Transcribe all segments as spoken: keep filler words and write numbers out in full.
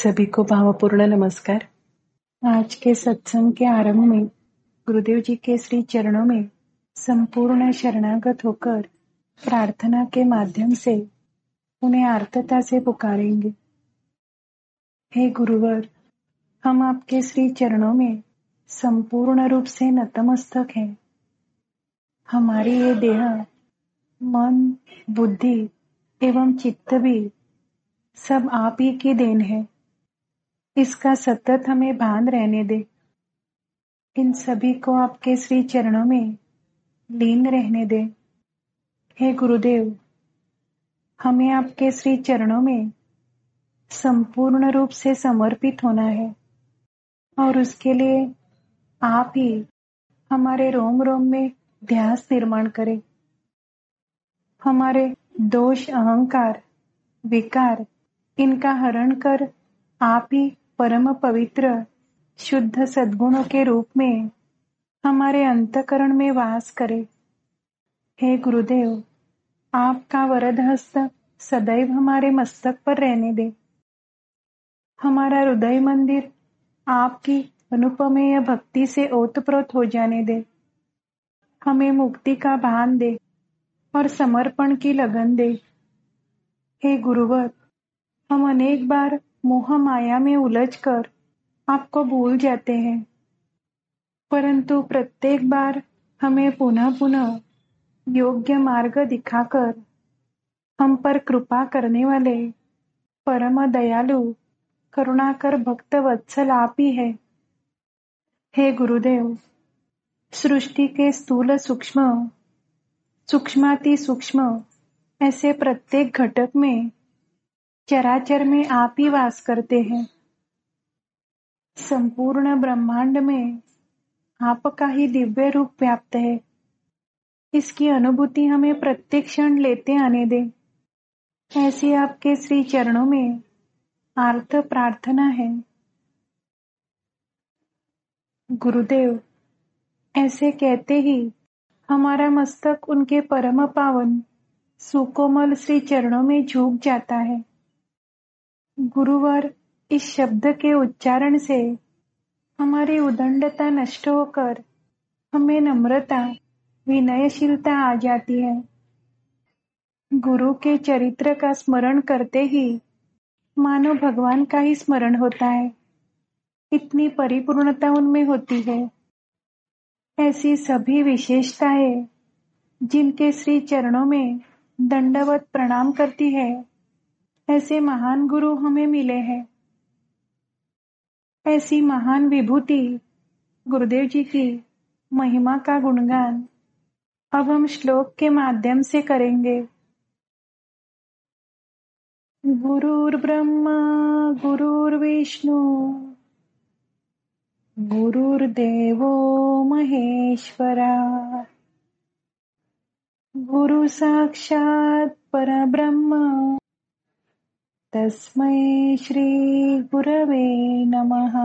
सभी को भावपूर्ण नमस्कार। आज के सत्संग के आरंभ में गुरुदेव जी के श्री चरणों में संपूर्ण शरणागत होकर प्रार्थना के माध्यम से उन्हें आर्तता से पुकारेंगे। हे गुरुवर, हम आपके श्री चरणों में संपूर्ण रूप से नतमस्तक हैं। हमारी ये देह, मन, बुद्धि एवं चित्त भी सब आप ही की देन है। इसका सतत हमें भान रहने दे। इन सभी को आपके श्री चरणों में लीन रहने दे। हे गुरुदेव, हमें आपके श्री चरणों में संपूर्ण रूप से समर्पित होना है और उसके लिए आप ही हमारे रोम रोम में ध्यास निर्माण करें। हमारे दोष, अहंकार, विकार इनका हरण कर आप ही परम पवित्र शुद्ध सद्गुणों के रूप में हमारे अंतःकरण में वास करे। हे गुरुदेव, आपका वरद हस्त सदैव हमारे मस्तक पर रहने दे। हमारा हृदय मंदिर आपकी अनुपमेय भक्ति से ओतप्रोत हो जाने दे। हमें मुक्ति का भान दे और समर्पण की लगन दे। हे गुरुवर, हम अनेक बार मोह माया में उलझकर आपको भूल जाते हैं, परंतु प्रत्येक बार हमें पुनः पुनः योग्य मार्ग दिखाकर हम पर कृपा करने वाले परम दयालु करुणाकर भक्त वत्सल आप ही है। हे गुरुदेव, सृष्टि के स्थूल सूक्ष्म, सूक्ष्माति सूक्ष्म ऐसे प्रत्येक घटक में, चराचर में आप ही वास करते हैं। संपूर्ण ब्रह्मांड में आपका ही दिव्य रूप व्याप्त है। इसकी अनुभूति हमें प्रत्येक क्षण लेते आने दे। ऐसी आपके श्री चरणों में आर्त प्रार्थना है। गुरुदेव, ऐसे कहते ही हमारा मस्तक उनके परम पावन सुकोमल श्री चरणों में झुक जाता है। गुरुवर, इस शब्द के उच्चारण से हमारी उदंडता नष्ट होकर हमें नम्रता, विनयशीलता आ जाती है। गुरु के चरित्र का स्मरण करते ही मानो भगवान का ही स्मरण होता है। इतनी परिपूर्णता उनमें होती है। ऐसी सभी विशेषताएं जिनके श्री चरणों में दंडवत प्रणाम करती है, ऐसे महान गुरु हमें मिले हैं। ऐसी महान विभूति गुरुदेव जी की महिमा का गुणगान अब हम श्लोक के माध्यम से करेंगे। गुरुर्ब्रह्मा गुरुर्विष्णु गुरुर्देवो महेश्वरा गुरु साक्षात् परब्रह्म तस्मै श्री गुरवे नमः।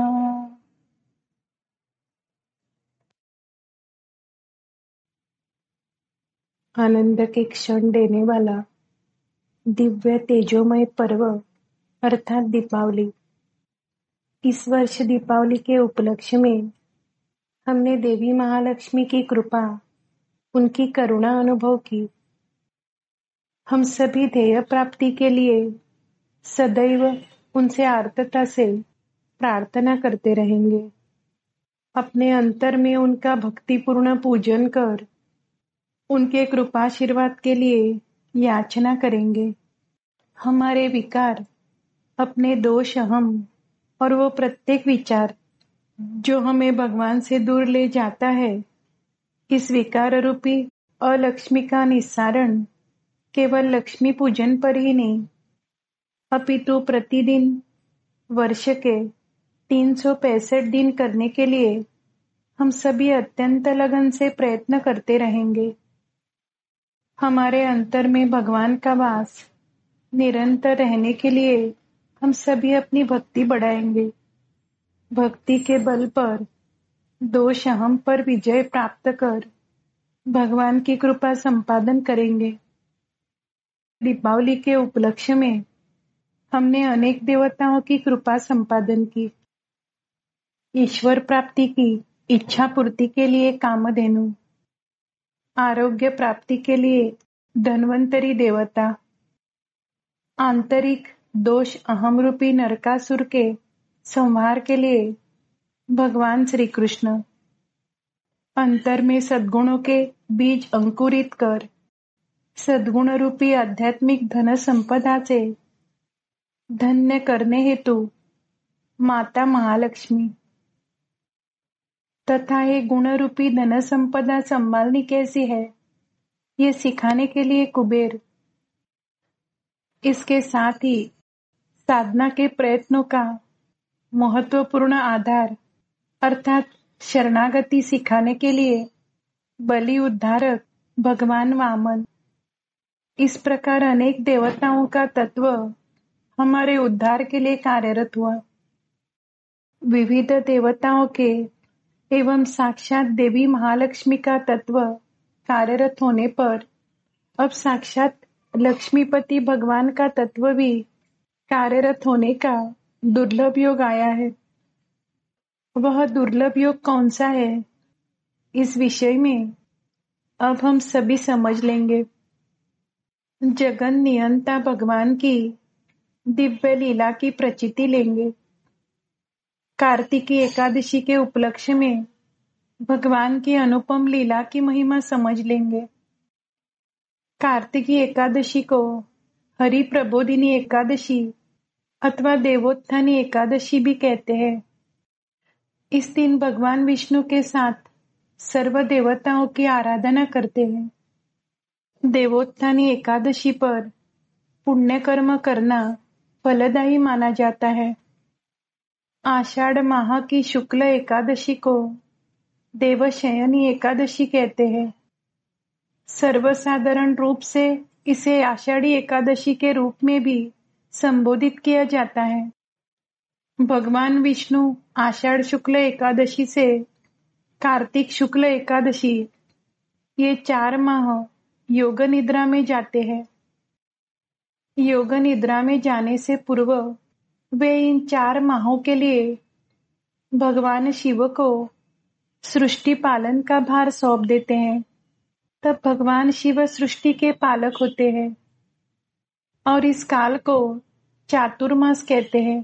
आनंद के क्षण देने वाला दिव्य तेजोमय पर्व अर्थात दीपावली। इस वर्ष दीपावली के उपलक्ष्य में हमने देवी महालक्ष्मी की कृपा, उनकी करुणा अनुभव की। हम सभी ध्येय प्राप्ति के लिए सदैव उनसे आर्तता से प्रार्थना करते रहेंगे। अपने अंतर में उनका भक्तिपूर्ण पूजन कर उनके कृपाशीर्वाद के लिए याचना करेंगे। हमारे विकार, अपने दोष, हम और वो प्रत्येक विचार जो हमें भगवान से दूर ले जाता है, इस विकार रूपी अलक्ष्मी का निस्सारण केवल लक्ष्मी पूजन पर ही नहीं, अपितु प्रतिदिन वर्ष के तीन सौ पैंसठ दिन करने के लिए हम सभी अत्यंत लगन से प्रयत्न करते रहेंगे। हमारे अंतर में भगवान का वास निरंतर रहने के लिए हम सभी अपनी भक्ति बढ़ाएंगे। भक्ति के बल पर दोष अहम पर विजय प्राप्त कर भगवान की कृपा संपादन करेंगे। दीपावली के उपलक्ष्य में हमने अनेक देवताओं की कृपा संपादन की। ईश्वर प्राप्ति की इच्छा पूर्ति के लिए कामधेनु, आरोग्य प्राप्ति के लिए धन्वंतरी देवता, आंतरिक दोष अहम रूपी नरकासुर के संहार के लिए भगवान श्री कृष्ण, अंतर में सद्गुणों के बीज अंकुरित कर सद्गुण रूपी आध्यात्मिक धन संपदा से धन्य करने हेतु माता महालक्ष्मी, तथा ये गुण रूपी धन संपदा संभालनी कैसी है ये सिखाने के लिए कुबेर। इसके साथ ही साधना के प्रयत्नों का महत्वपूर्ण आधार अर्थात शरणागति सिखाने के लिए बलि उद्धारक भगवान वामन। इस प्रकार अनेक देवताओं का तत्व हमारे उद्धार के लिए कार्यरत हुआ। विविध देवताओं के एवं साक्षात देवी महालक्ष्मी का तत्व कार्यरत होने पर अब साक्षात लक्ष्मीपति भगवान का तत्व भी कार्यरत होने का दुर्लभ योग आया है। वह दुर्लभ योग कौन सा है, इस विषय में अब हम सभी समझ लेंगे। जगन नियंता भगवान की दिव्य लीला की प्रचिति लेंगे। कार्तिकी एकादशी के उपलक्ष्य में भगवान की अनुपम लीला की महिमा समझ लेंगे। कार्तिकी एकादशी को हरि प्रबोधिनी एकादशी अथवा देवोत्थानी एकादशी भी कहते हैं। इस दिन भगवान विष्णु के साथ सर्व देवताओं की आराधना करते हैं। देवोत्थानी एकादशी पर पुण्य कर्म करना फलदायी माना जाता है। आषाढ़ माह की शुक्ल एकादशी को देवशयनी एकादशी कहते हैं। सर्वसाधारण रूप से इसे आषाढ़ी एकादशी के रूप में भी संबोधित किया जाता है। भगवान विष्णु आषाढ़ शुक्ल एकादशी से कार्तिक शुक्ल एकादशी ये चार माह योग निद्रा में जाते हैं। योग निद्रा में जाने से पूर्व वे इन चार माहों के लिए भगवान शिव को सृष्टि पालन का भार सौंप देते हैं। तब भगवान शिव सृष्टि के पालक होते हैं और इस काल को चातुर्मास कहते हैं।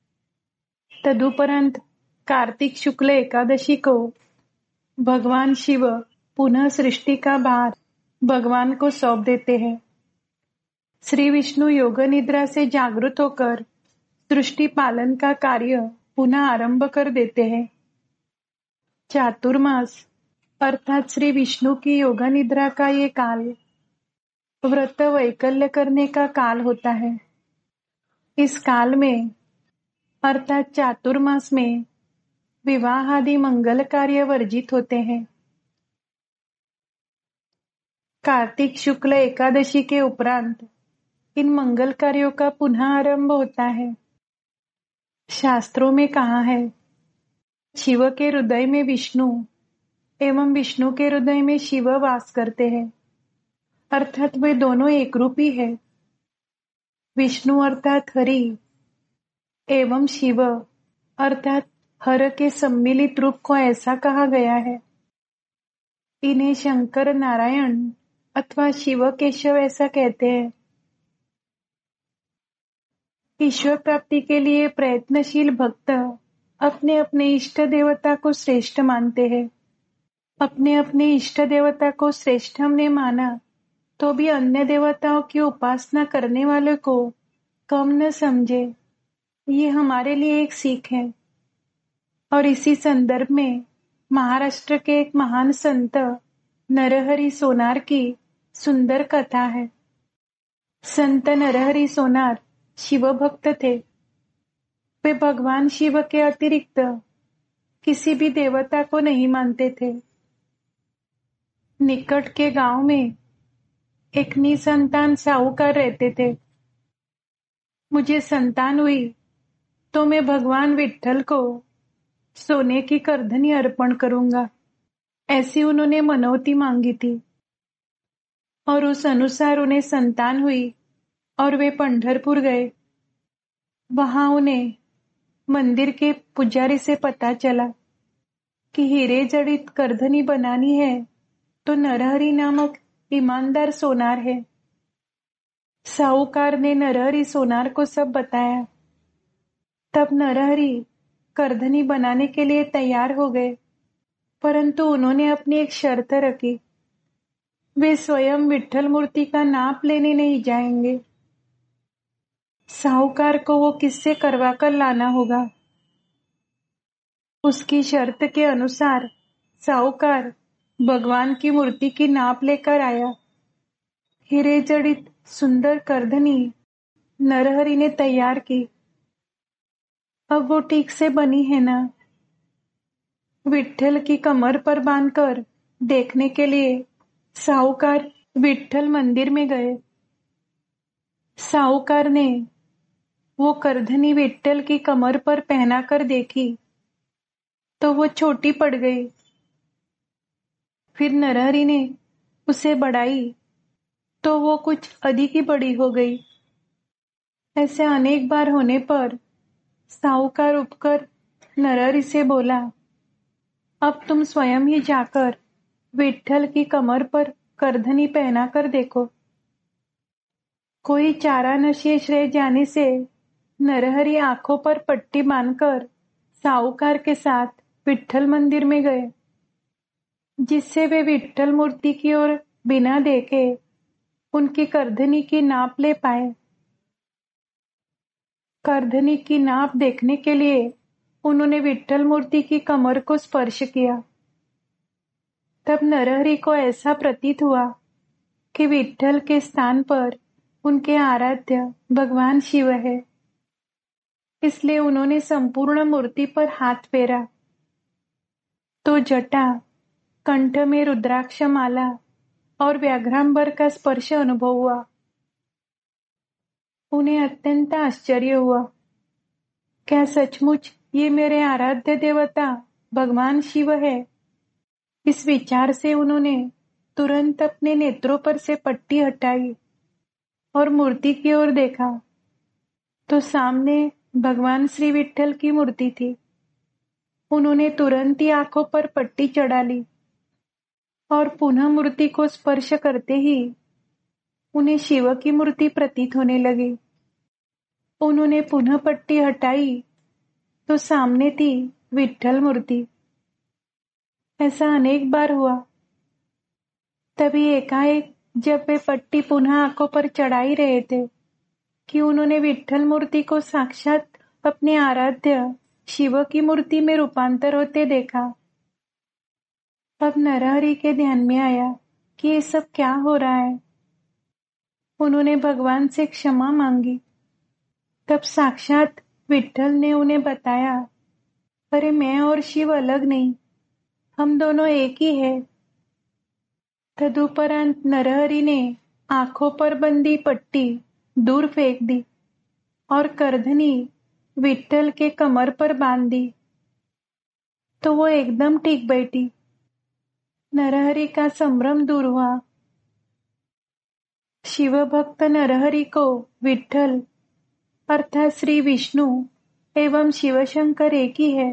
तदुपरांत कार्तिक शुक्ल एकादशी को भगवान शिव पुनः सृष्टि का भार भगवान को सौंप देते हैं। श्री विष्णु योग निद्रा से जागृत होकर सृष्टि पालन का कार्य पुनः आरंभ कर देते हैं। चातुर्मास अर्थात श्री विष्णु की योग निद्रा का ये काल व्रत वैकल्य करने का काल होता है। इस काल में अर्थात चातुर्मास में विवाह आदि मंगल कार्य वर्जित होते हैं। कार्तिक शुक्ल एकादशी के उपरांत इन मंगल कार्यों का पुनः आरंभ होता है। शास्त्रों में कहा है, शिव के हृदय में विष्णु एवं विष्णु के हृदय में शिव वास करते हैं, अर्थात वे दोनों एक रूपी है। विष्णु अर्थात हरि एवं शिव अर्थात हर के सम्मिलित रूप को ऐसा कहा गया है। इन्हें शंकर नारायण अथवा शिव केशव ऐसा कहते हैं। ईश्वर प्राप्ति के लिए प्रयत्नशील भक्त अपने अपने इष्ट देवता को श्रेष्ठ मानते हैं। अपने अपने इष्ट देवता को श्रेष्ठ हमने माना तो भी अन्य देवताओं की उपासना करने वाले को कम न समझे, ये हमारे लिए एक सीख है। और इसी संदर्भ में महाराष्ट्र के एक महान संत नरहरि सोनार की सुंदर कथा है। संत नरहरि सोनार शिव भक्त थे। वे भगवान शिव के अतिरिक्त किसी भी देवता को नहीं मानते थे। निकट के गांव में एक निसंतान साहूकार रहते थे। मुझे संतान हुई तो मैं भगवान विठ्ठल को सोने की करधनी अर्पण करूंगा, ऐसी उन्होंने मनौती मांगी थी। और उस अनुसार उन्हें संतान हुई और वे पंढरपुर गए। वहां उन्हें मंदिर के पुजारी से पता चला कि हीरे जड़ित करधनी बनानी है तो नरहरि नामक ईमानदार सोनार है। साहूकार ने नरहरि सोनार को सब बताया। तब नरहरि करधनी बनाने के लिए तैयार हो गए, परंतु उन्होंने अपनी एक शर्त रखी। वे स्वयं विठ्ठल मूर्ति का नाप लेने नहीं जाएंगे। साहूकार को वो किससे करवा कर लाना होगा। उसकी शर्त के अनुसार साहूकार भगवान की मूर्ति की नाप लेकर आया। हीरे जड़ित सुंदर करधनी नरहरि ने तैयार की। अब वो ठीक से बनी है ना? विठ्ठल की कमर पर बांधकर देखने के लिए साहूकार विठ्ठल मंदिर में गए। साहूकार ने वो करधनी विठ्ठल की कमर पर पहनाकर देखी तो वो छोटी पड़ गई। फिर नरहरि ने उसे बढ़ाई तो वो कुछ अधिक ही बड़ी हो गई। ऐसे अनेक बार होने पर साहूकार उठकर नरहरि से बोला, अब तुम स्वयं ही जाकर विठ्ठल की कमर पर करधनी पहना कर देखो। कोई चारा न शेष रह जाने से नरहरि आंखों पर पट्टी बांधकर साहूकार के साथ विठ्ठल मंदिर में गए, जिससे वे विठ्ठल मूर्ति की ओर बिना देखे उनकी करधनी की नाप ले पाए। करधनी की नाप देखने के लिए उन्होंने विठ्ठल मूर्ति की कमर को स्पर्श किया। तब नरहरि को ऐसा प्रतीत हुआ कि विठ्ठल के स्थान पर उनके आराध्य भगवान शिव है। इसलिए उन्होंने संपूर्ण मूर्ति पर हाथ फेरा तो जटा, कंठ में रुद्राक्ष माला और व्याघ्रांबर का स्पर्श अनुभव हुआ। उन्हें अत्यंत आश्चर्य हुआ। क्या सचमुच ये मेरे आराध्य देवता भगवान शिव है? इस विचार से उन्होंने तुरंत अपने नेत्रों पर से पट्टी हटाई और मूर्ति की ओर देखा तो सामने भगवान श्री विठ्ठल की मूर्ति थी। उन्होंने तुरंत ही आंखों पर पट्टी चढ़ा ली और पुनः मूर्ति को स्पर्श करते ही उन्हें शिव की मूर्ति प्रतीत होने लगी। उन्होंने पुनः पट्टी हटाई तो सामने थी विठ्ठल मूर्ति। ऐसा अनेक बार हुआ। तभी एकाएक जब वे पट्टी पुनः आंखों पर चढ़ाई रहे थे कि उन्होंने विठ्ठल मूर्ति को साक्षात अपने आराध्य शिव की मूर्ति में रूपांतर होते देखा। अब नरहरि के ध्यान में आया कि ये सब क्या हो रहा है। उन्होंने भगवान से क्षमा मांगी। तब साक्षात विठ्ठल ने उन्हें बताया, अरे मैं और शिव अलग नहीं, हम दोनों एक ही है। तदुपरांत नरहरि ने आंखों पर बंधी पट्टी दूर फेंक दी और करधनी विठ्ठल के कमर पर बांध दी तो वो एकदम ठीक बैठी। नरहरि का संभ्रम दूर हुआ। शिव भक्त नरहरि को विठ्ठल अर्थात श्री विष्णु एवं शिवशंकर एक ही है,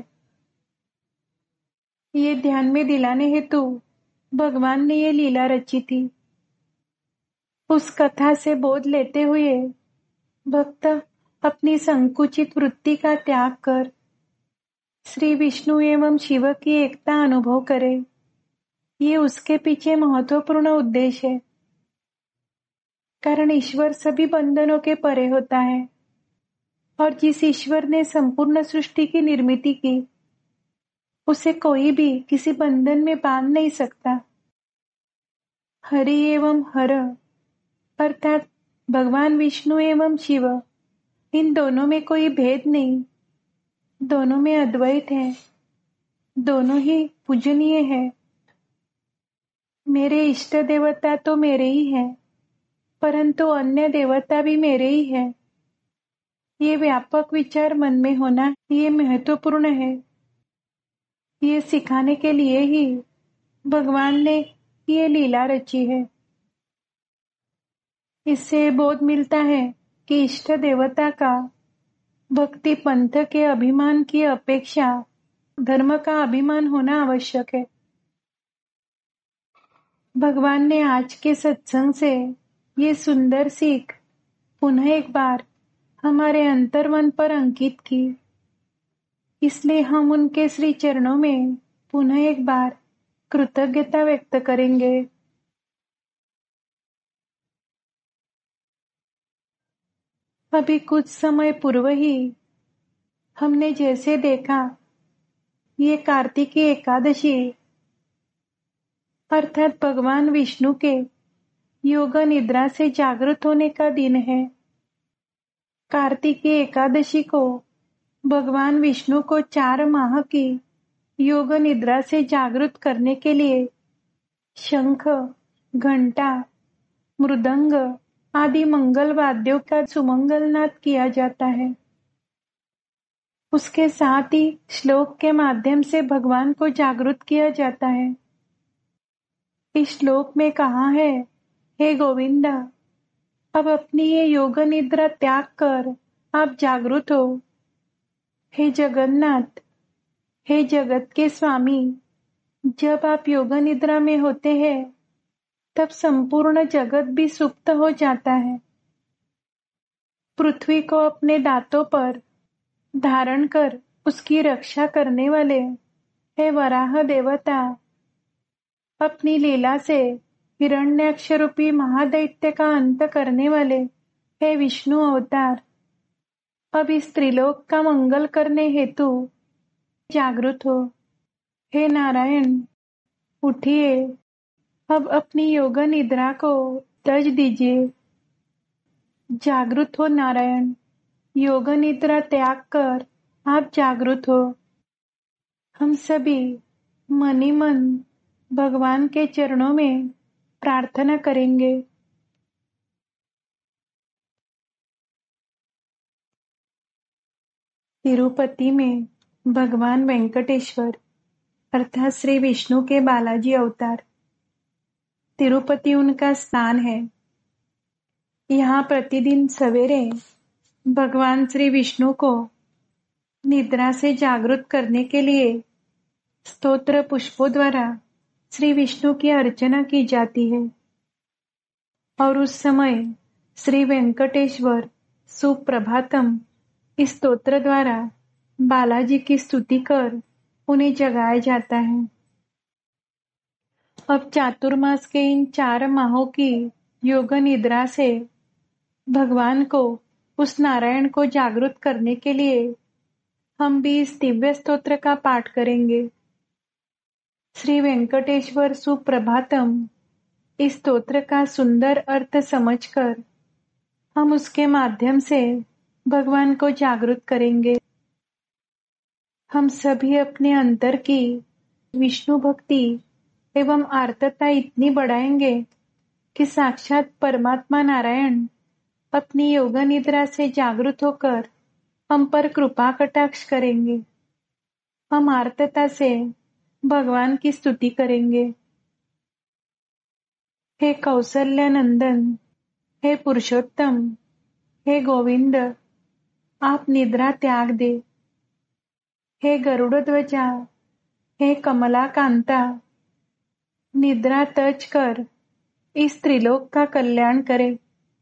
ये ध्यान में दिलाने हेतु भगवान ने ये लीला रची थी। उस कथा से बोध लेते हुए भक्त अपनी संकुचित वृत्ति का त्याग कर श्री विष्णु एवं शिव की एकता अनुभव करे। ये उसके पीछे महत्वपूर्ण उद्देश्य है, कारण ईश्वर सभी बंधनों के परे होता है और जिस ईश्वर ने संपूर्ण सृष्टि की निर्मिति की, उसे कोई भी किसी बंधन में बांध नहीं सकता। हरि एवं हर अर्थात भगवान विष्णु एवं शिव, इन दोनों में कोई भेद नहीं, दोनों में अद्वैत है, दोनों ही पूजनीय है। मेरे इष्ट देवता तो मेरे ही हैं, परंतु अन्य देवता भी मेरे ही है। ये व्यापक विचार मन में होना ये महत्वपूर्ण है। ये सिखाने के लिए ही भगवान ने ये लीला रची है। इससे बोध मिलता है कि इष्ट देवता का भक्ति पंथ के अभिमान की अपेक्षा धर्म का अभिमान होना आवश्यक है। भगवान ने आज के सत्संग से ये सुंदर सीख पुनः एक बार हमारे अंतर्मन पर अंकित की, इसलिए हम उनके श्री चरणों में पुनः एक बार कृतज्ञता व्यक्त करेंगे। अभी कुछ समय पूर्व ही हमने जैसे देखा, ये कार्तिकी एकादशी अर्थात भगवान विष्णु के योग निद्रा से जागृत होने का दिन है। कार्तिकी एकादशी को भगवान विष्णु को चार माह की योग निद्रा से जागृत करने के लिए शंख, घंटा, मृदंग आदि मंगल वाद्यों का सुमंगल नाद किया जाता है। उसके साथ ही श्लोक के माध्यम से भगवान को जागृत किया जाता है। इस श्लोक में कहा है, हे गोविंदा, अब अपनी ये योग निद्रा त्याग कर आप जागृत हो। हे जगन्नाथ, हे जगत के स्वामी, जब आप योग निद्रा में होते हैं तब संपूर्ण जगत भी सुप्त हो जाता है। पृथ्वी को अपने दांतों पर धारण कर उसकी रक्षा करने वाले हे वराह देवता, अपनी लीला से हिरण्याक्ष रूपी महादैत्य का अंत करने वाले हे विष्णु अवतार, अब इस त्रिलोक का मंगल करने हेतु जागृत हो। हे नारायण, उठिए, अब अपनी योग निद्रा को त्यज दीजिए। जागृत हो नारायण, योग निद्रा त्याग कर आप जागृत हो। हम सभी मन ही मन भगवान के चरणों में प्रार्थना करेंगे। तिरुपति में भगवान वेंकटेश्वर अर्थात श्री विष्णु के बालाजी अवतार, तिरुपति उनका स्थान है। यहाँ प्रतिदिन सवेरे भगवान श्री विष्णु को निद्रा से जागृत करने के लिए स्तोत्र पुष्पों द्वारा श्री विष्णु की अर्चना की जाती है और उस समय श्री वेंकटेश्वर सुप्रभातम इस स्तोत्र द्वारा बालाजी की स्तुति कर उन्हें जगाया जाता है। अब चातुर्मास के इन चार माहों की योग निद्रा से भगवान को, उस नारायण को जागृत करने के लिए हम भी इस दिव्य स्तोत्र का पाठ करेंगे। श्री वेंकटेश्वर सुप्रभातम इस स्तोत्र का सुंदर अर्थ समझकर हम उसके माध्यम से भगवान को जागृत करेंगे। हम सभी अपने अंतर की विष्णु भक्ति एवं आर्तता इतनी बढ़ाएंगे कि साक्षात परमात्मा नारायण अपनी योग निद्रा से जागृत होकर हम पर कृपा कटाक्ष करेंगे। हम आर्तता से भगवान की स्तुति करेंगे। हे कौसल्य नंदन, हे पुरुषोत्तम, हे गोविंद, आप निद्रा त्याग दे। हे गरुड़ ध्वजा, हे कमला कांता, निद्रा तज कर इस त्रिलोक का कल्याण करे।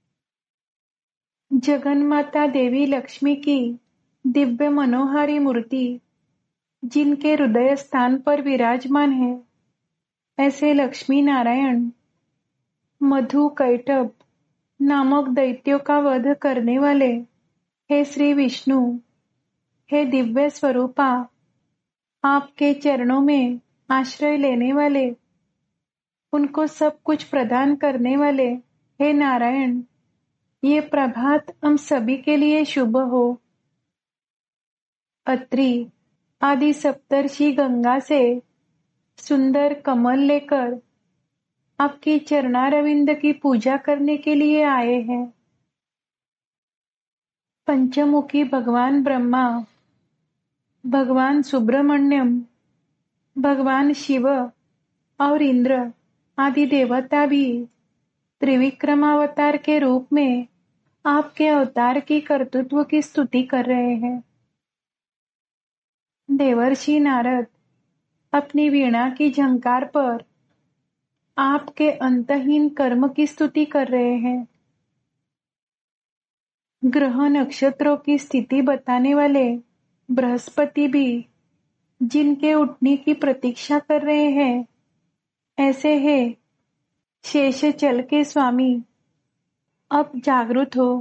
जगन्माता देवी लक्ष्मी की दिव्य मनोहारी मूर्ति जिनके हृदय स्थान पर विराजमान है, ऐसे लक्ष्मी नारायण मधु कैटभ नामक दैत्यों का वध करने वाले हे श्री विष्णु, हे दिव्य स्वरूपा, आपके चरणों में आश्रय लेने वाले, उनको सब कुछ प्रदान करने वाले हे नारायण, ये प्रभात हम सभी के लिए शुभ हो। अत्रि आदि सप्तर्षि गंगा से सुंदर कमल लेकर आपकी चरणारविंद की पूजा करने के लिए आए हैं। पंचमुखी भगवान ब्रह्मा, भगवान सुब्रमण्यम, भगवान शिव और इंद्र आदि देवता भी त्रिविक्रमावतार के रूप में आपके अवतार की कर्तृत्व की स्तुति कर रहे हैं। देवर्षि नारद अपनी वीणा की झंकार पर आपके अंतहीन कर्म की स्तुति कर रहे हैं। ग्रह नक्षत्रों की स्थिति बताने वाले बृहस्पति भी जिनके उठने की प्रतीक्षा कर रहे हैं, ऐसे है शेषचल के स्वामी, अब जागृत हो।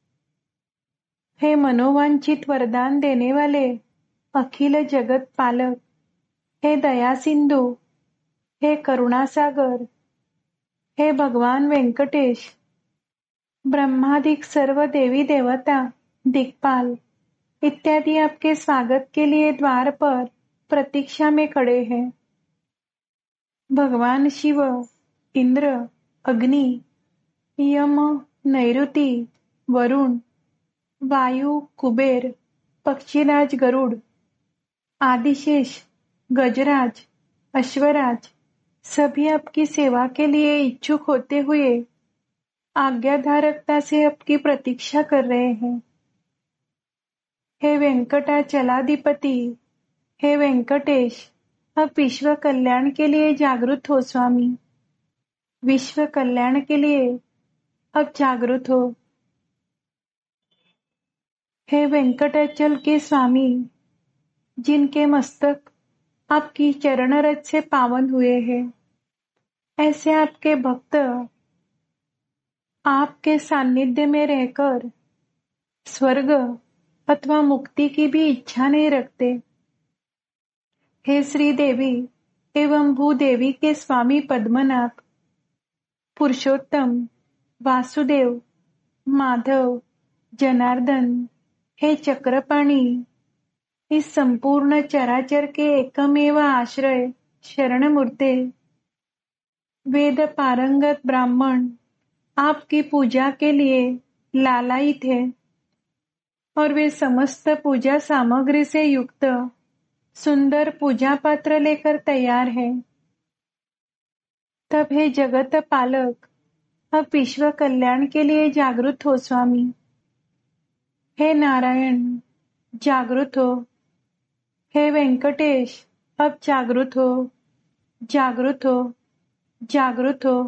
हे मनोवांछित वरदान देने वाले अखिल जगत पालक, हे दया सिंधु, हे करुणासागर, हे भगवान वेंकटेश, ब्रह्मादिक सर्व देवी देवता, दिक्पाल इत्यादि आपके स्वागत के लिए द्वार पर प्रतीक्षा में खड़े हैं। भगवान शिव, इंद्र, अग्नि, यम, नैऋति, वरुण, वायु, कुबेर, पक्षीराज गरुड़, आदिशेष, गजराज, अश्वराज सभी आपकी सेवा के लिए इच्छुक होते हुए आज्ञाधारकता से आपकी प्रतीक्षा कर रहे हैं। हे वेंकटाचलाधिपति, हे वेंकटेश, अब विश्व कल्याण के लिए जागृत हो स्वामी। विश्व कल्याण के लिए अब जागृत हो। हे वेंकटाचल के स्वामी, जिनके मस्तक आपकी चरण रज से पावन हुए हैं, ऐसे आपके भक्त आपके सानिध्य में रहकर स्वर्ग अथवा मुक्ति की भी इच्छा नहीं रखते। हे श्री देवी एवं भूदेवी के स्वामी पद्मनाभ, पुरुषोत्तम, वासुदेव, माधव, जनार्दन, हे चक्रपाणी, इस संपूर्ण चराचर के एकमेव आश्रय शरण मूर्ते, वेद पारंगत ब्राह्मण आपकी पूजा के लिए लालायित है और वे समस्त पूजा सामग्री से युक्त सुंदर पूजा पात्र लेकर तैयार है। तब हे जगत पालक, अब विश्व कल्याण के लिए जागृत हो स्वामी। हे नारायण, जागृत हो। हे वेंकटेश, अब जागृत हो, जागृत हो, जागृत हो।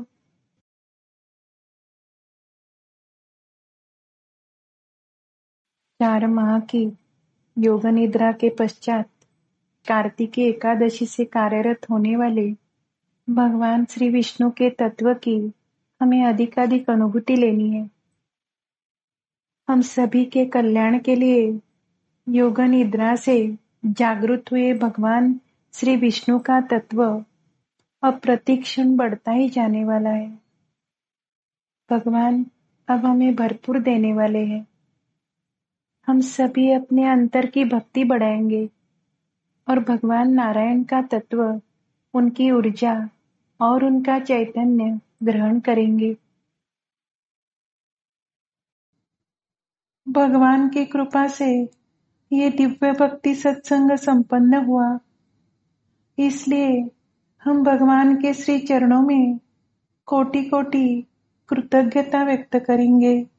चार माह की योग निद्रा के पश्चात कार्तिकी एकादशी से कार्यरत होने वाले भगवान श्री विष्णु के तत्व की हमें अधिकाधिक अनुभूति लेनी है। हम सभी के कल्याण के लिए योग निद्रा से जागृत हुए भगवान श्री विष्णु का तत्व अब प्रतिक्षण बढ़ता ही जाने वाला है। भगवान अब हमें भरपूर देने वाले हैं। हम सभी अपने अंतर की भक्ति बढ़ाएंगे और भगवान नारायण का तत्व, उनकी ऊर्जा और उनका चैतन्य ग्रहण करेंगे। भगवान की कृपा से ये दिव्य भक्ति सत्संग संपन्न हुआ, इसलिए हम भगवान के श्री चरणों में कोटि कोटि कृतज्ञता व्यक्त करेंगे।